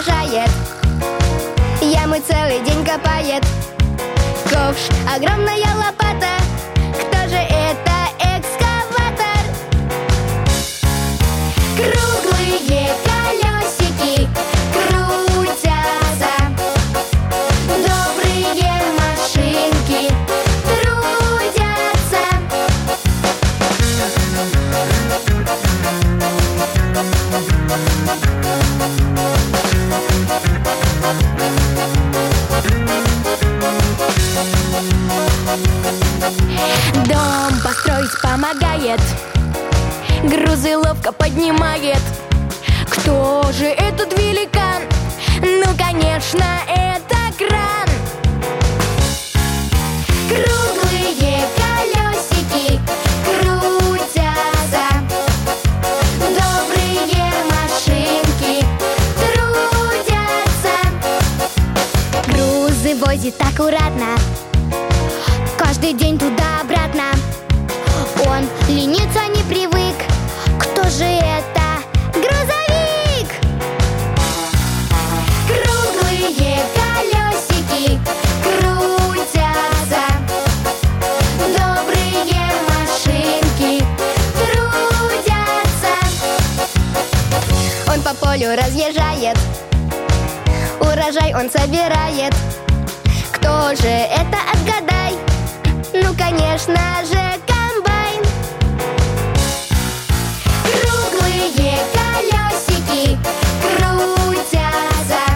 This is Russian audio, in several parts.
разъезжает, ямы целый день копает. Ковш, огромная лопата, кто же это? Экскаватор. Круглые колесики крутятся, добрые машинки трудятся. Дом построить помогает, грузы ловко поднимает. Кто же этот великан? Ну, конечно, это кран. Круглые колесики крутятся, добрые машинки трудятся. Грузы возит аккуратно, каждый день туда-обратно. Он лениться не привык. Кто же это? Грузовик! Круглые колесики крутятся, добрые машинки трудятся. Он по полю разъезжает, урожай он собирает. Кто же это? Отгадай. Ну, конечно же, комбайн. Круглые колесики крутятся,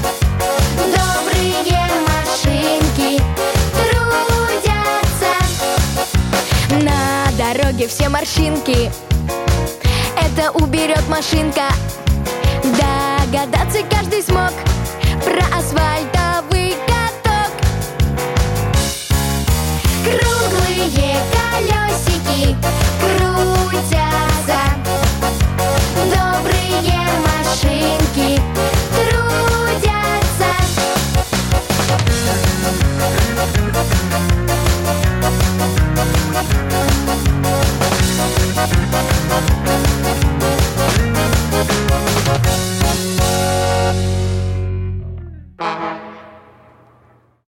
добрые машинки трудятся. На дороге все морщинки это уберет машинка. Догадаться каждый смог про асфальтовый каток. Круглые колесики